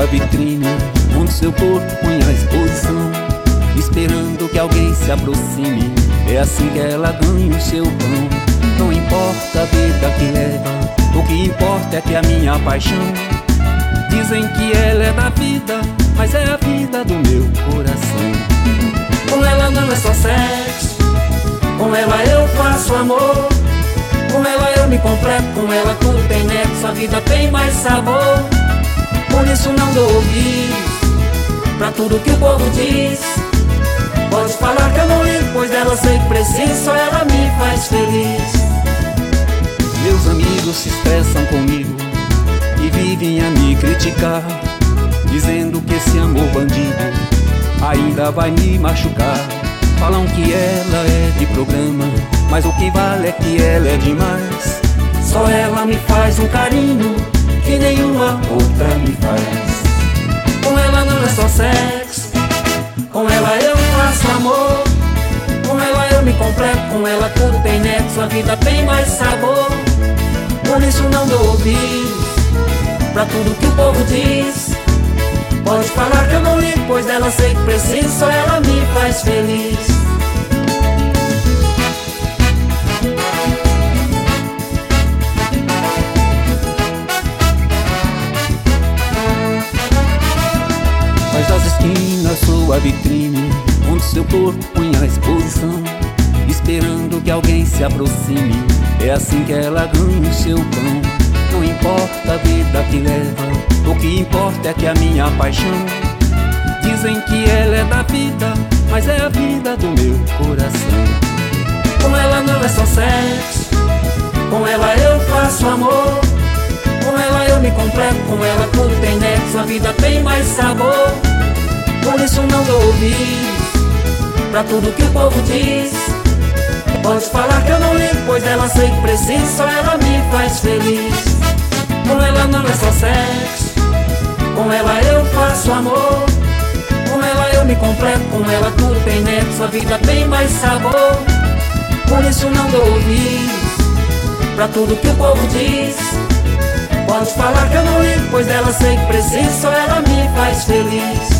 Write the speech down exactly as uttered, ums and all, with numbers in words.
vitrine, onde seu corpo põe à exposição, esperando que alguém se aproxime. É assim que ela ganha o seu pão. Não importa a vida que leva, o que importa é que a minha paixão. Dizem que ela é da vida, mas é a vida do meu coração. Com ela não é só sexo, com ela eu faço amor. Com ela eu me completo, com ela tudo tem nexo, a vida tem mais sabor. Por isso não dou ouvidos pra tudo que o povo diz. Pode falar que eu não ligo, pois dela sei que preciso, só ela me faz feliz. Meus amigos se estressam comigo e vivem a me criticar, dizendo que esse amor bandido ainda vai me machucar. Falam que ela é de programa, mas o que vale é que ela é demais. Só ela me faz um carinho que nenhuma outra me faz. Com ela não é só sexo, com ela eu faço amor. Com ela eu me completo, com ela tudo tem nexo, a vida tem mais sabor. Por isso não dou ouvidos pra tudo que o povo diz. Pode falar que eu não ligo, pois dela sei que preciso, só ela me faz feliz. Faz das esquinas sua vitrine, onde seu corpo põe à exposição, esperando que alguém se aproxime. É assim que ela ganha o seu pão. Não importa a vida que leva, o que importa é que a minha paixão. Dizem que ela é da vida, mas é a vida do meu coração. Com ela não é só sexo, com ela eu faço amor. Com ela eu me completo, com ela tudo tem nexo, a vida tem mais sabor. Por isso não dou ouvidos pra tudo que o povo diz. Pode falar que eu não ligo, pois ela sei que preciso, só ela me faz feliz. Com ela não é só sexo, com ela eu faço amor. Com ela eu me completo, com ela tudo tem nexo, a vida tem mais sabor. Por isso não dou ouvidos pra tudo que o povo diz. Pode falar que eu não ligo, pois dela sei que preciso, só ela me faz feliz.